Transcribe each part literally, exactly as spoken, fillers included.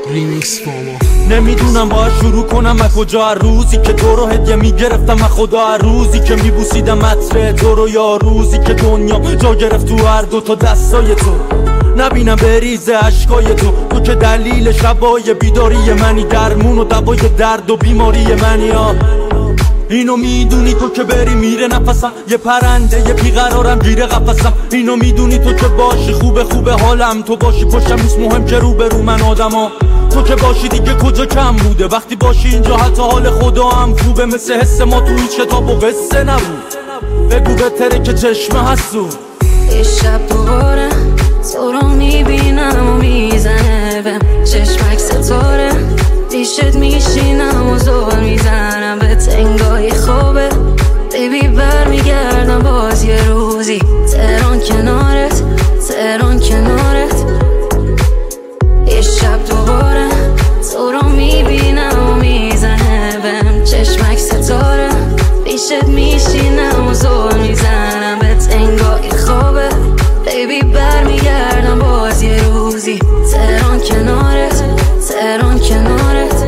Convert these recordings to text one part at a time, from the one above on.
ریمیکس فاما. نمیدونم باید شروع کنم از کجا، هر روزی که تو رو هدیه میگرفتم از خدا، هر روزی که میبوسیدم عطر تو رو، یا روزی که دنیا جا گرفت تو هر دو تا دستای تو، نبینم بریزه عشقای تو. تو که دلیل شبای بیداری منی، درمون و دوای درد و بیماری منی. ها اینو میدونی تو که بری میره نفسم، یه پرنده یه بیقرارم گیره قفسم. اینو میدونی تو که باشی خوبه خوبه حالم، تو باشی پشتم نیست مهم که رو به رو من آدما. تو که باشی دیگه کجا کم بوده، وقتی باشی اینجا حتی حال خدا هم خوبه. مثل حس ما تو هیچ کتاب و قصه نبود، بگو بهتره که چشمه حسود. یه شب دوباره تو رو میبینم و میزنه بهم چشمک ستاره، پیشت میشینم و زور میزنم به تنگای خوبه. بیبی برمیگردم باز یه روزی، تهران کنارت، تهران کنارت. یه شب دوباره تو رو میبینم و میزنه بهم چشمک ستاره، پیشت میشینم و زور میزنم به تنگای خوبه. بیبی برمیگردم باز یه روزی، تهران کنارت، تهران کنارت.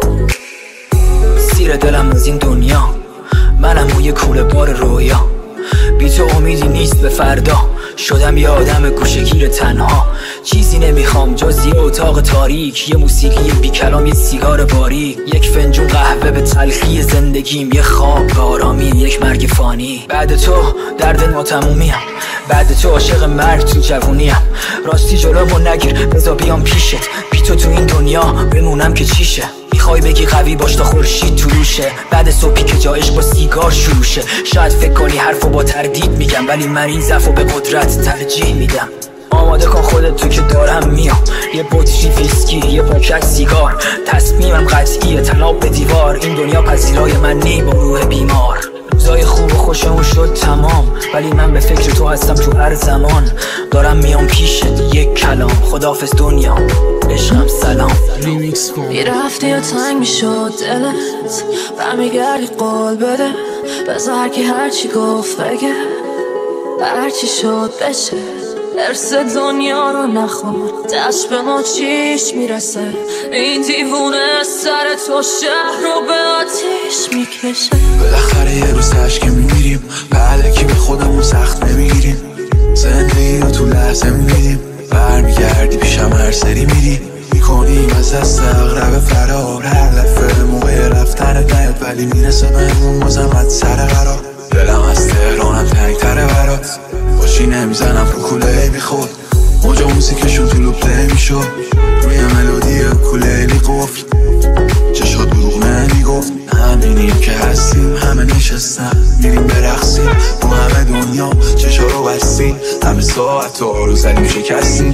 سیر دلم از این دنیا، منم موی کوله بار رویا. بی تو امیدی نیست به فردا، شدم یه آدم گوشه‌گیر تنها. چیزی نمیخوام جز یه اتاق تاریک، یه موسیقی بی کلام، یه سیگار باریک، یک فنجون قهوه به تلخی زندگیم، یه خواب به آرامی، یک مرگ فانی. بعد تو درد ناتمومیم، بعد تو عاشق مرگ تو جوونیم. راستی جلومو نگیر بذار بیام پیشت، بی تو تو این دنیا بمونم که چیشه. میخوای بگی قوی باش تا خورشید تو روشه، بعد صبحی که جایش با سیگار شروع شه. شاید فکر کنی حرفو با تردید میگم، ولی من این ضعفو به قدرت ترجیح میدم. آماده کن خودت تو که دارم میام، یه بطری ویسکی، یه پاکت سیگار. تصمیمم قطعیه طناب به دیوار، این دنیا پذیرای من نی با روح بیمار. روزای خوب و خوشمون شد تمام، ولی من به فکر تو هستم تو هر زمان. دارم میام پیشت یک کلام، خداحافظ دنیا عشقم سلام. ریمیکس فاما. میرفتی و تنگ میشد دلت، برمیگردی قول بده، بذار که هرچی گفت بگه، هرچی شد بشه. ارس دنیا رو نخور، دست به ما چیش میرسه. این دیوونه سر تو شهر رو به آتیش میکشه. بالاخره یه روز تشک میمیریم، بعدکی به خودمون سخت نمیگیریم. زندگی رو تو لحظه میدیم، برمیگردی پیشم هر سری میری. میکنیم از دست اغرب فرار، هر دفعه موقع رفتنت نیاد، ولی میرسه بهمون بازم از سر قرار. دلم از تهرانم تنگتره برات، باشی نمیزنم رو کوله بیخود. موجا موسیقشون تو لوپ نمیشد، روی ملودی کولیلی قفل. چشات دروغ نمیگفت، همینیم که هستیم. همه نشستم میریم برقصیم، تو همه دنیا چشا رو بستیم. همه ساعت و رو زدیم شکستیم.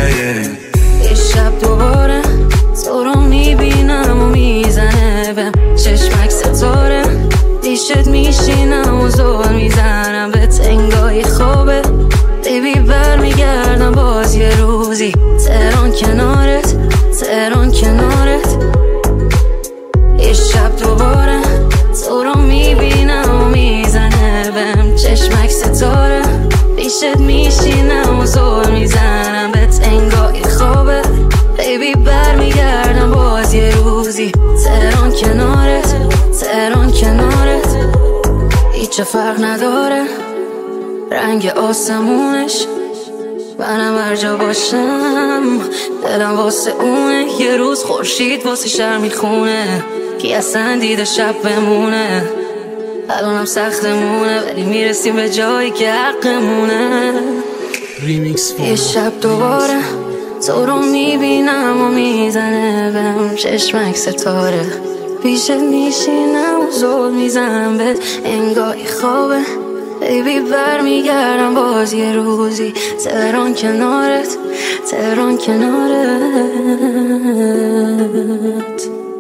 یه شب دوباره تو رو میبینم و میزنه بهم چشمک ستاره، پیشت میشینم و زور میزنم به تنگای خوبه. بیبی برمیگردم باز یه روزی، تهران کنارت، تهران کنارت. یه شب دوباره تو رو میبینم و میزنه بهم چشمک ستاره، پیشت میشینم و زور میزنم به تنگای خوبه. بیبی برمیگردم باز یه روزی، تهران کنارت، تهران کنارت. هیچ فرق نداره رنگ آسمونش، منم هر جا باشم دلم واسه اونه. یه روز خورشید واسه شهر میخونه، کی اصلا دیده شب بمونه. الانم سختمونه ولی میرسیم به جایی که حقمونه. ریمیکس فاما. یه شب دوباره تو رو میبینم و میزنه بهم چشمک ستاره، پیشت میشینم و زور میزنم بهت انگاهی خوابه. بیبی برمیگردم باز یه روزی، تهران کنارت، تهران کنارت.